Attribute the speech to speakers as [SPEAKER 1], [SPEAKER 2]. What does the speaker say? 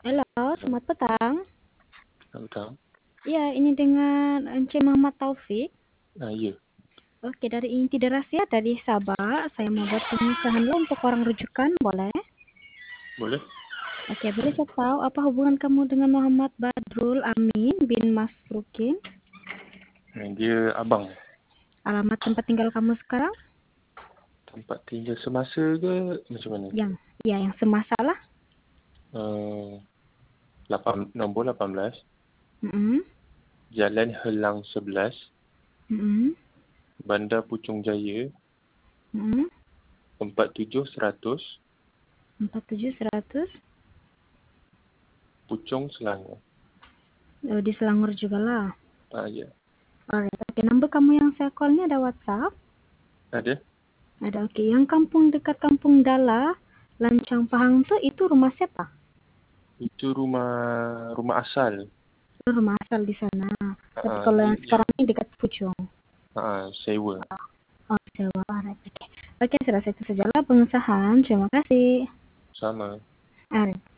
[SPEAKER 1] Halo,
[SPEAKER 2] Halo,
[SPEAKER 1] selamat petang.
[SPEAKER 2] selamat petang.
[SPEAKER 1] Ya, ini dengan Encik Muhammad Taufik.
[SPEAKER 2] Ya,
[SPEAKER 1] Oke, dari Inti Rahasia dari Sabah. Saya mau buat pengusahaan lo untuk orang rujukan, boleh?
[SPEAKER 2] boleh.
[SPEAKER 1] Oke, boleh saya tahu apa hubungan kamu dengan Muhammad Badrul Amin bin Masrukin?
[SPEAKER 2] Dia abang.
[SPEAKER 1] Alamat tempat tinggal kamu sekarang?
[SPEAKER 2] Tempat tinggal semasa ke macam mana?
[SPEAKER 1] Yang semasa lah.
[SPEAKER 2] Uh, nombor 18,
[SPEAKER 1] Mm-mm.
[SPEAKER 2] Jalan Helang 11,
[SPEAKER 1] Mm-mm.
[SPEAKER 2] Bandar Puchong Jaya,
[SPEAKER 1] Mm-mm.
[SPEAKER 2] 47100,
[SPEAKER 1] 4700.
[SPEAKER 2] Puchong, Selangor.
[SPEAKER 1] Oh, di Selangor juga lah.
[SPEAKER 2] Ya.
[SPEAKER 1] Alright, oke. Nombor kamu yang saya call ini ada WhatsApp?
[SPEAKER 2] Ada?
[SPEAKER 1] Ada, oke. Yang kampung dekat Kampung Dala, Lancang Pahang tuh itu rumah siapa?
[SPEAKER 2] Itu rumah asal.
[SPEAKER 1] Itu rumah asal di sana. Tapi kalau
[SPEAKER 2] Ini
[SPEAKER 1] yang sekarang ini dekat Puchong.
[SPEAKER 2] sewa.
[SPEAKER 1] Oh, sewa. Alright, oke. Oke, saya rasa itu sajalah pengesahan. Terima kasih.
[SPEAKER 2] Sama.
[SPEAKER 1] Alright.